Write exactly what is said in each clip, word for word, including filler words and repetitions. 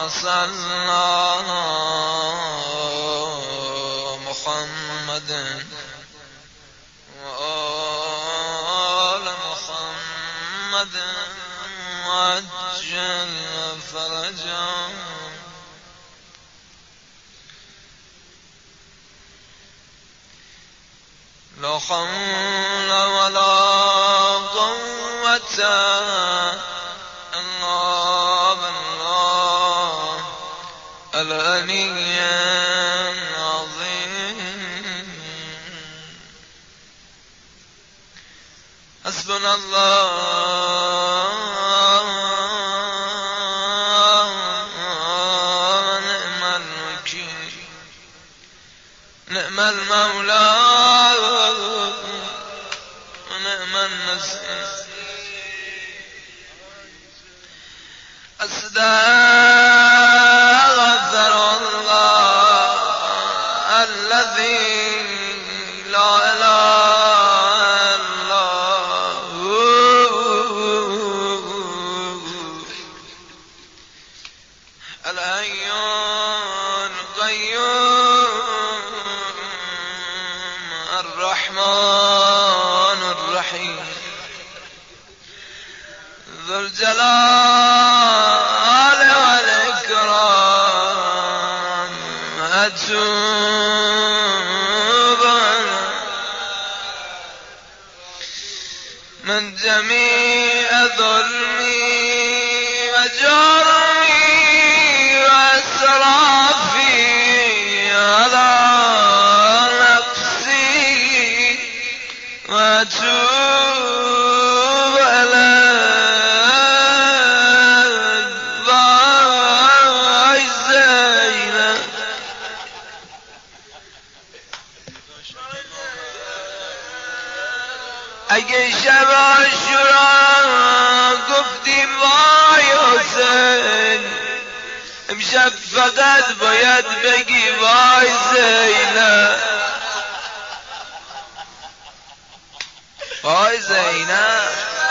صلى محمد وآل محمد وعجل فرجهم. لا حول ولا قوة إلا بالله العلي العظيم. حسبنا الله ونعم الوكيل، نعم المولى ونعم النصير. أستغفر الله الذي لا إله إلا هو الحي القيوم الرحمن الرحيم ذو الجلال والإكرام. أتوب من جميع ظلمي وجرمي وإسرافي على نفسي، وأتوب إليك باي زينب. اگه شب عاشورا گفتیم وای حسین، امشب فقط باید بگی وای زینب، وای زینب.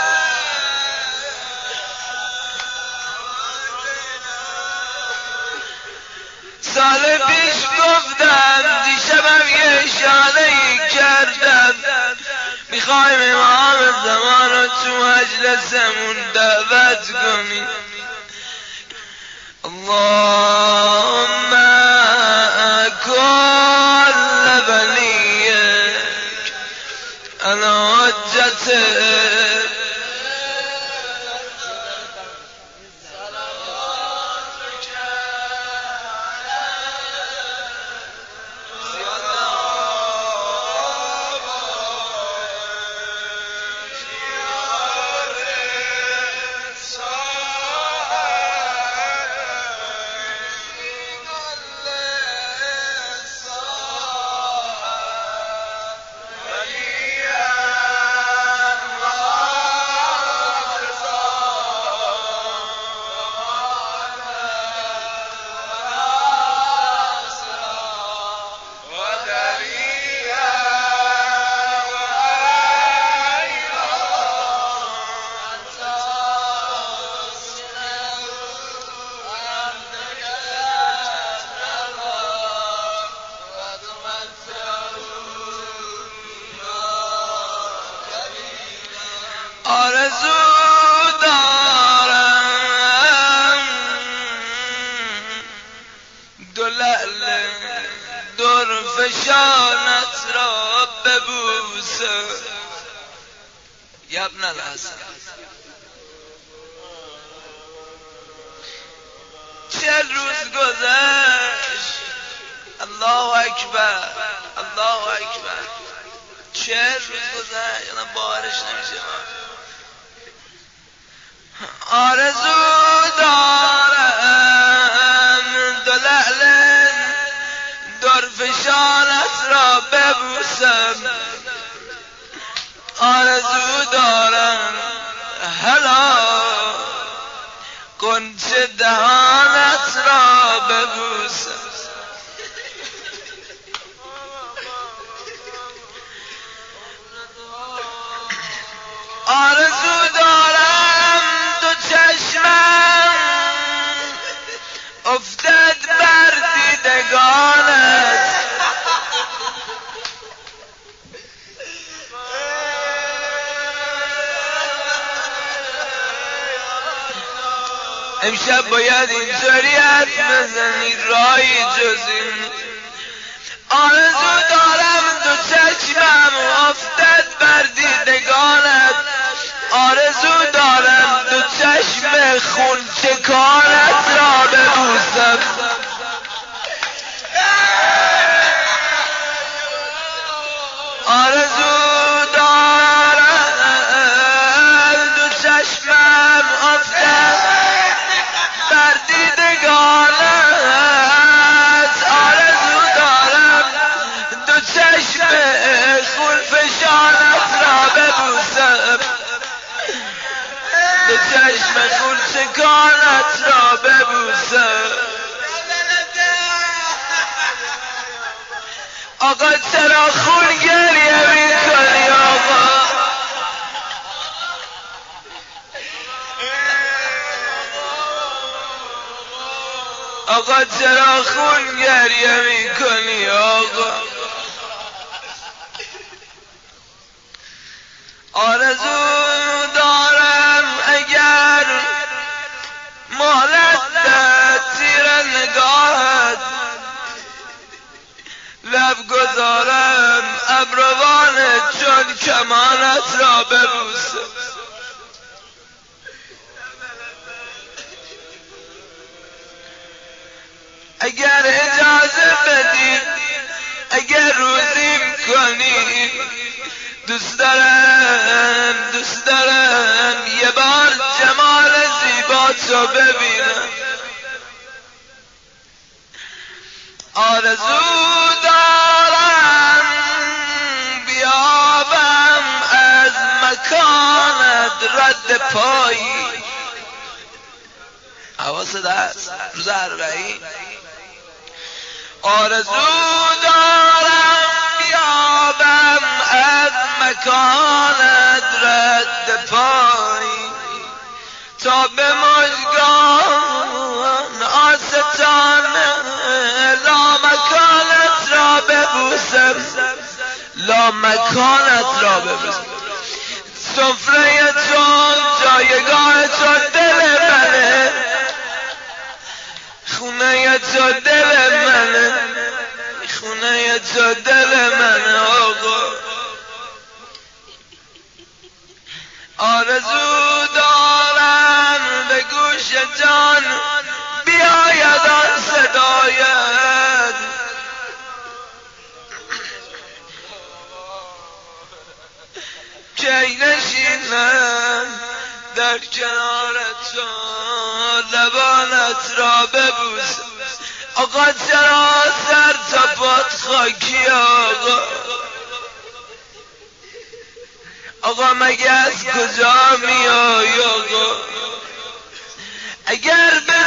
سال پیش گفتم دیشبم یه اشاره‌ای کردم، میخوایم امام زمان رو تو مجلسمون دعوت کنیم. اللهم كل وليك على حجته فشانت را ببوسه. یا ابن الحسن چه روز گذشت، الله اکبر الله اکبر، چه روز گذشت، یعنی باورش نمیشه. آرزو دارم دو لعل در فشانت را ببوسم، آرزو دارم هلا کنچه دهانت را ببوسم. آرزو دارم دو چشمم امشب باید اینطوری حد بزنی رای جز این. آرزو دارم دو چشمم افتد بر دیدگانت، آرزو دارم دو چشم خون چکانت را ببوسم. آرزو دارم دو چشمم افتد بر دیدگانت، آرزو دارم دو چشم خون فشانت را ببوسم، دو چشم خون چکانت را ببوسم. آقا چرا خون گریه میکنی آقا؟ آقا چرا خون گریه میکنی آقا؟ آرزو دارم اگر مهلت ده تیر نگاهت، لب گذارم ابروان چون کمانت را ببوسم. اگر اجازه بدی، اگر روزیم کنی، دوست دارم دوست دارم یه بار جمال زیباتو ببینم. آرزو دارم بیابم از مکانت رد پایی. حواست هست روز اربعین. آرزو دارم بیابم از مکانت رد پایی، تا به مژگان آستانه لامکانت را ببوسم، لامکانت را ببوسم. سفره تو جایگاه تو دل منه، خونه تو دل منه، خونه تو دل منه آقا. آرزو دارم به گوش جان بیاید آن صدایت، کی نشینم در کنار تو لبانت را ببوسم. آقا چرا سر تا پات خاکی آقا؟ آقا مگه از کجا میای آقا؟ اگر به